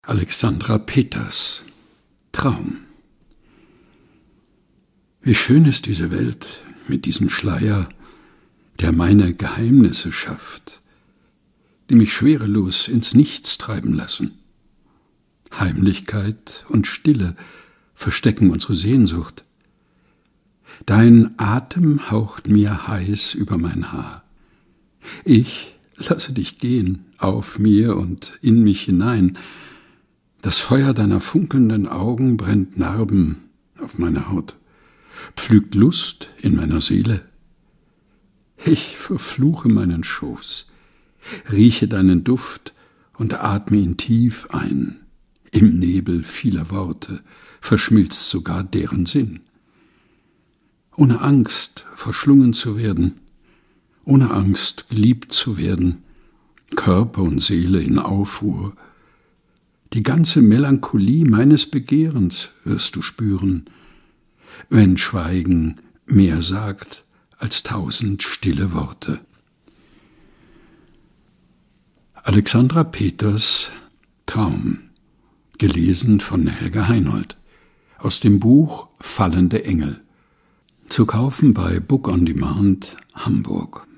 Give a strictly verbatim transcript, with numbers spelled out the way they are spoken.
Alexandra Peters Traum. Wie schön ist diese Welt mit diesem Schleier, der meine Geheimnisse schafft, die mich schwerelos ins Nichts treiben lassen. Heimlichkeit und Stille verstecken unsere Sehnsucht. Dein Atem haucht mir heiß über mein Haar. Ich lasse dich gehen, auf mir und in mich hinein. Das Feuer deiner funkelnden Augen brennt Narben auf meiner Haut, pflügt Lust in meiner Seele. Ich verfluche meinen Schoß, rieche deinen Duft und atme ihn tief ein. Im Nebel vieler Worte verschmilzt sogar deren Sinn. Ohne Angst verschlungen zu werden, ohne Angst geliebt zu werden, Körper und Seele in Aufruhr. Die ganze Melancholie meines Begehrens wirst du spüren, wenn Schweigen mehr sagt als tausend stille Worte. Alexandra Peters Traum, gelesen von Helga Heinold, aus dem Buch Fallende Engel, zu kaufen bei Book on Demand, Hamburg.